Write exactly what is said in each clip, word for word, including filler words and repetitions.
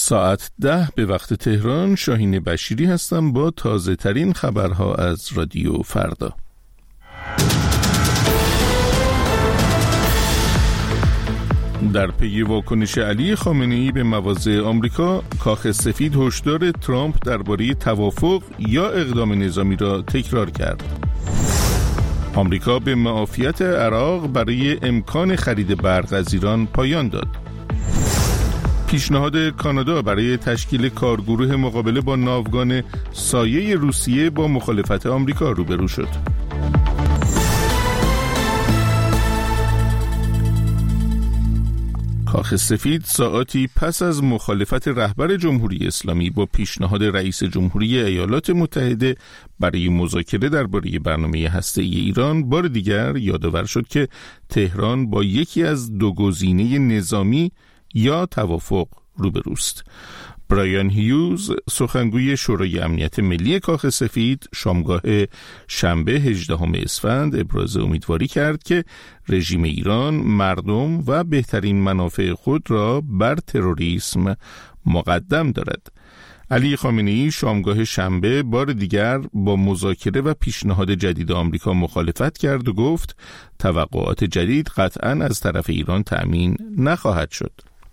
ساعت ده به وقت تهران. شاهین بشیری هستم با تازه ترین خبرها از رادیو فردا. در پی واکنش علی خامنه‌ای به مواضع آمریکا، کاخ سفید هشدار ترامپ درباره توافق یا اقدام نظامی را تکرار کرد. آمریکا به معافیت عراق برای امکان خرید برق از ایران پایان داد. پیشنهاد کانادا برای تشکیل کارگروه مقابله با ناوگان سایه روسیه با مخالفت آمریکا روبرو شد. کاخ سفید ساعاتی پس از مخالفت رهبر جمهوری اسلامی با پیشنهاد رئیس جمهوری ایالات متحده برای مذاکره درباره برنامه هسته‌ای ایران بار دیگر یادآور شد که تهران با یکی از دو گزینه نظامی یا توافق روبروست. برایان هیوز، سخنگوی شورای امنیت ملی کاخ سفید، شامگاه شنبه هجدهم اسفند ابراز امیدواری کرد که رژیم ایران مردم و بهترین منافع خود را بر تروریسم مقدم دارد. علی خامنه‌ای شامگاه شنبه بار دیگر با مذاکره و پیشنهاد جدید آمریکا مخالفت کرد و گفت توقعات جدید قطعاً از طرف ایران تأمین نخواهد شد.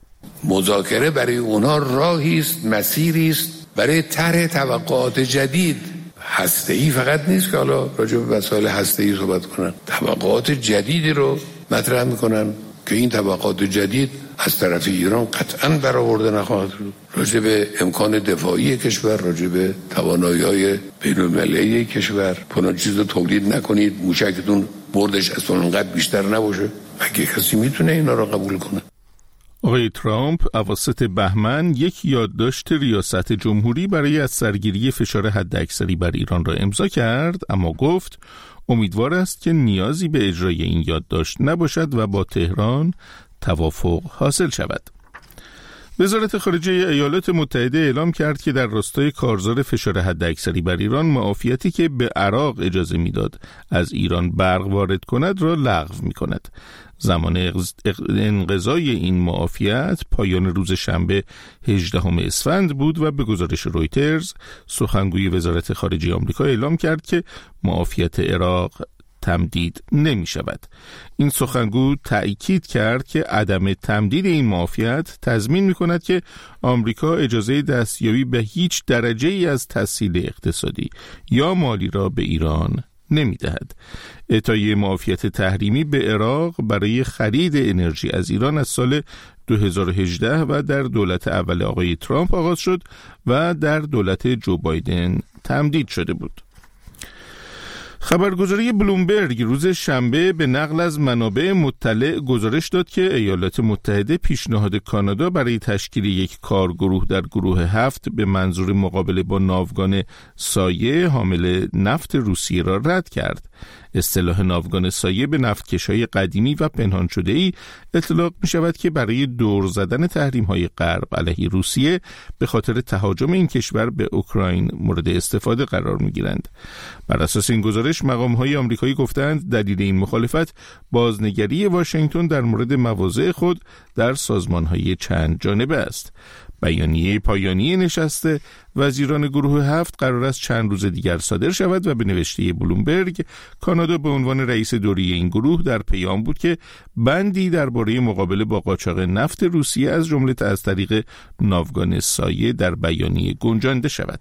مذاکره برای اونا راهی است، مسیری است برای طرح توقعات جدید. هسته‌ای فقط نیست که حالا راجع به مسائل هسته‌ای صحبت کنن، توقعات جدیدی رو مطرح میکنن که این توقعات جدید از طرف ایران قطعاً برآورده نخواهد شد. راجع به امکان دفاعی کشور، راجع به توانایی‌های بین‌المللی کشور، فلان چیز رو تولید نکنید، موشکتون بردش از اونقدر بیشتر نباشه. مگه کسی میتونه اینا رو قبول کنه؟ آقای ترامپ اواسط بهمن یک یادداشت ریاست جمهوری برای از سرگیری فشار حداکثری بر ایران را امضا کرد، اما گفت امیدوار است که نیازی به اجرای این یادداشت نباشد و با تهران توافق حاصل شود. وزارت خارجه ایالات متحده اعلام کرد که در راستای کارزار فشار حداکثری بر ایران، معافیتی که به عراق اجازه میداد از ایران برق وارد کند را لغو می‌کند. زمان انقضای این معافیت پایان روز شنبه هجدهم اسفند بود و به گزارش رویترز سخنگوی وزارت خارجه آمریکا اعلام کرد که معافیت عراق تمدید نمی شود. این سخنگو تأکید کرد که عدم تمدید این معافیت تضمین می کند که آمریکا اجازه دستیابی به هیچ درجه ای از تسهیل اقتصادی یا مالی را به ایران نمی دهد. اعطای معافیت تحریمی به عراق برای خرید انرژی از ایران از سال دو هزار و هجده و در دولت اول آقای ترامپ آغاز شد و در دولت جو بایدن تمدید شده بود. خبرگزاری بلومبرگ روز شنبه به نقل از منابع مطلع گزارش داد که ایالات متحده پیشنهاد کانادا برای تشکیل یک کارگروه در گروه هفت به منظور مقابله با ناوگان سایه حامل نفت روسیه را رد کرد. اصطلاح ناوگان سایه به نفتکش‌های قدیمی و پنهان شده‌ای اطلاق می‌شود که برای دور زدن تحریم‌های غرب علیه روسیه به خاطر تهاجم این کشور به اوکراین مورد استفاده قرار می‌گیرند. بر اساس این گزارش مقام‌های آمریکایی گفتند دلیل این مخالفت بازنگری واشنگتن در مورد مواضع خود در سازمان‌های چند جانبه است. بیانیه پایانی نشست وزیران گروه هفت قرار است چند روز دیگر صادر شود و به نوشته بلومبرگ کانادا به عنوان رئیس دوری این گروه در پیام بود که بندی درباره مقابله با قاچاق نفت روسیه از جمله از طریق ناوگان سایه در بیانیه گنجانده شود.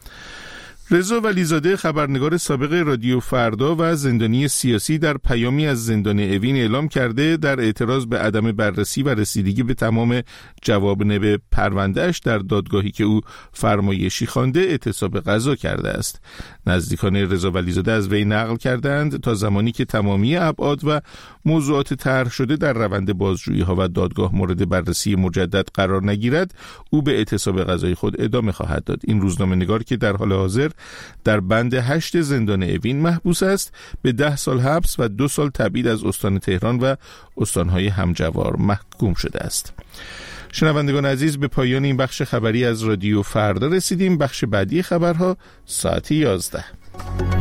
رضا ولیزاده، خبرنگار سابق رادیو فردا و زندانی سیاسی، در پیامی از زندان اوین اعلام کرده در اعتراض به عدم بررسی و رسیدگی به تمام جوابنامه پرونده‌اش در دادگاهی که او فرمایشی خوانده اعتصاب غذا کرده است. نزدیکان رضا ولیزاده از وی نقل کردند تا زمانی که تمامی ابعاد و موضوعات طرح شده در روند بازجویی‌ها و دادگاه مورد بررسی مجدد قرار نگیرد، او به اعتصاب غذای خود ادامه خواهد داد. این روزنامه‌نگار که در حال حاضر در بند هشت زندان اوین محبوس است، به ده سال حبس و دو سال تبعید از استان تهران و استانهای همجوار محکوم شده است. شنوندگان عزیز، به پایان این بخش خبری از رادیو فردا رسیدیم. بخش بعدی خبرها ساعت یازده.